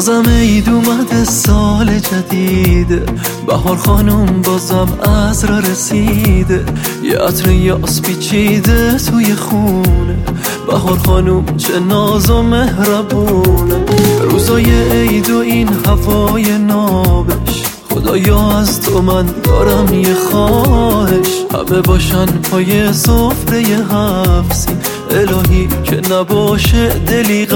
بازم عید اومده، سال جدیده، بهار خانم بازم عصر رسیده، یه عطر یاس پیچیده توی خونه، بهار خانم چه ناز و مهربونه. روزای عید و این هوای نابش، خدایا از تو من دارم یه خواهش، همه باشن پای سفره هفت، الهی که نباشه دلی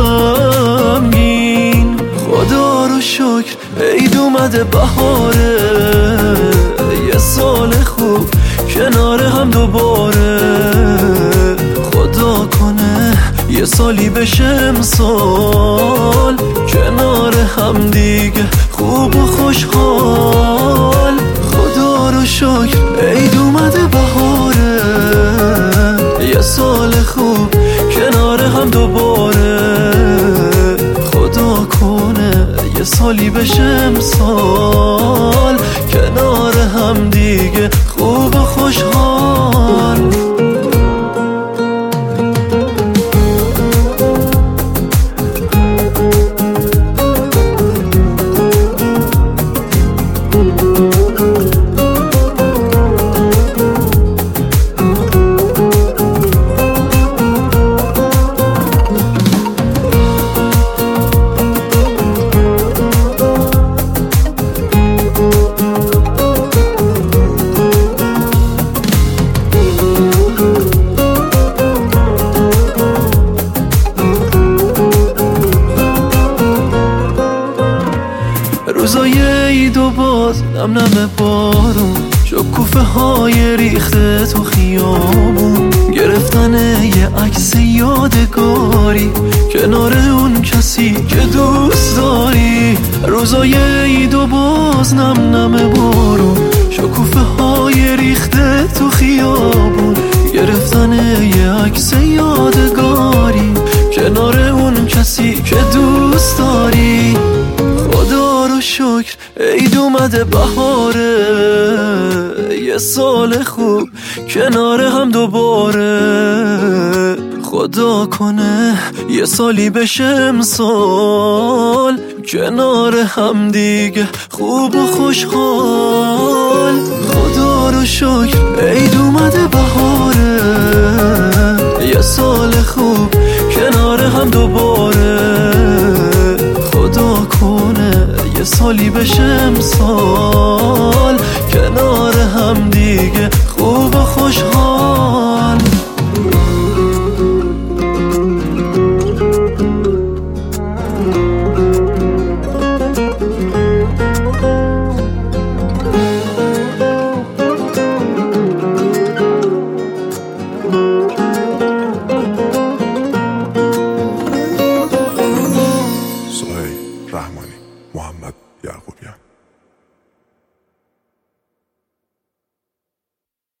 غمگین. خدا رو شکر عید اومده، بهاره، یه سال خوب کنار هم دوباره، خدا کنه یه سالی بشه امسال کنار هم دیگه خوب و خوشحال. خدا رو شکر عید اومده، بهاره، یه سال خوب کنار هم دوباره، خدا کنه یه سالی بشه امسال کنار هم دیگه خوب و خوشحال. روزای عید و باز نم نم بارون، شکوفه های ریخته تو خیابون، گرفتن یه عکس یادگاری کنار اون کسی که دوست داری. روزای عید و باز نم نم بارون، شکوفه های ریخته تو خیابون، گرفتن یه عکس یادگاری کنار اون کسی که دوست داری. خدا رو شکر عید اومده، بهاره، یه سال خوب کنار هم دوباره، خدا کنه یه سالی بشه امسال کنار هم دیگه خوب و خوشحال. خدا رو شکر عید اومده، بهاره، یه سال خوب کنار هم دوباره، خدا کنه یه سالی بشه امسال کنار